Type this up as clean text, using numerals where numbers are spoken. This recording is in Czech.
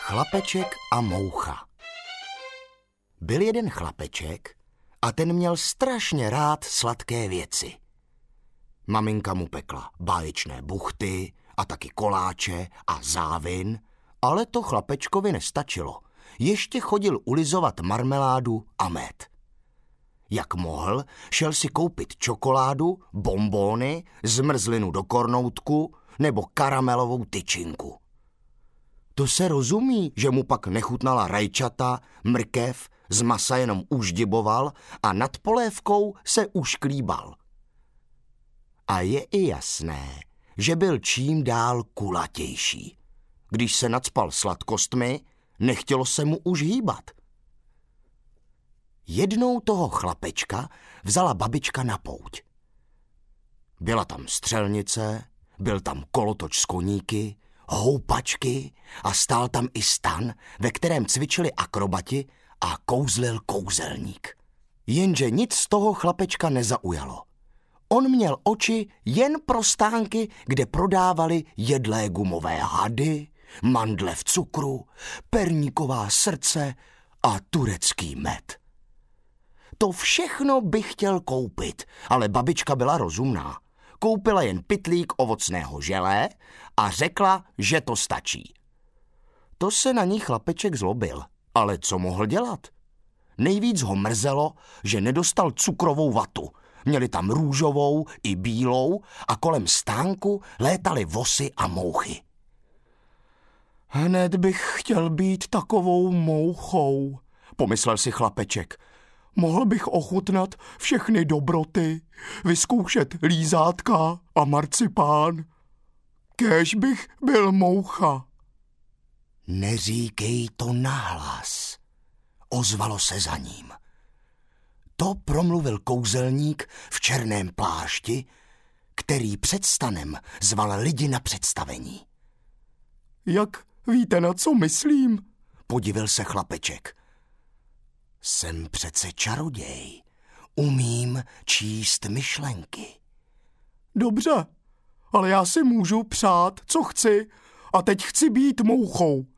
Chlapeček a moucha. Byl jeden chlapeček a ten měl strašně rád sladké věci. Maminka mu pekla báječné buchty a taky koláče a závin, ale to chlapečkovi nestačilo. Ještě chodil ulizovat marmeládu a med. Jak mohl, šel si koupit čokoládu, bonbóny, zmrzlinu do kornoutku nebo karamelovou tyčinku. To se rozumí, že mu pak nechutnala rajčata, mrkev, z masa jenom uždiboval a nad polévkou se ušklíbal. A je i jasné, že byl čím dál kulatější. Když se nacpal sladkostmi, nechtělo se mu už hýbat. Jednou toho chlapečka vzala babička na pouť. Byla tam střelnice, byl tam kolotoč s koníky, houpačky a stál tam i stan, ve kterém cvičili akrobati a kouzlil kouzelník. Jenže nic z toho chlapečka nezaujalo. On měl oči jen pro stánky, kde prodávali jedlé gumové hady, mandle v cukru, perníková srdce a turecký med. To všechno by chtěl koupit, ale babička byla rozumná. Koupila jen pytlík ovocného želé a řekla, že to stačí. To se na ní chlapeček zlobil, ale co mohl dělat? Nejvíc ho mrzelo, že nedostal cukrovou vatu. Měli tam růžovou i bílou a kolem stánku létaly vosy a mouchy. Hned bych chtěl být takovou mouchou, pomyslel si chlapeček. Mohl bych ochutnat všechny dobroty, vyzkoušet lízátka a marcipán. Kéž bych byl moucha. Neříkej to nahlas, ozvalo se za ním. To promluvil kouzelník v černém plášti, který před stanem zval lidi na představení. Jak víte, na co myslím? Podivil se chlapeček. Jsem přece čaroděj. Umím číst myšlenky. Dobře, ale já si můžu přát, co chci, a teď chci být mouchou.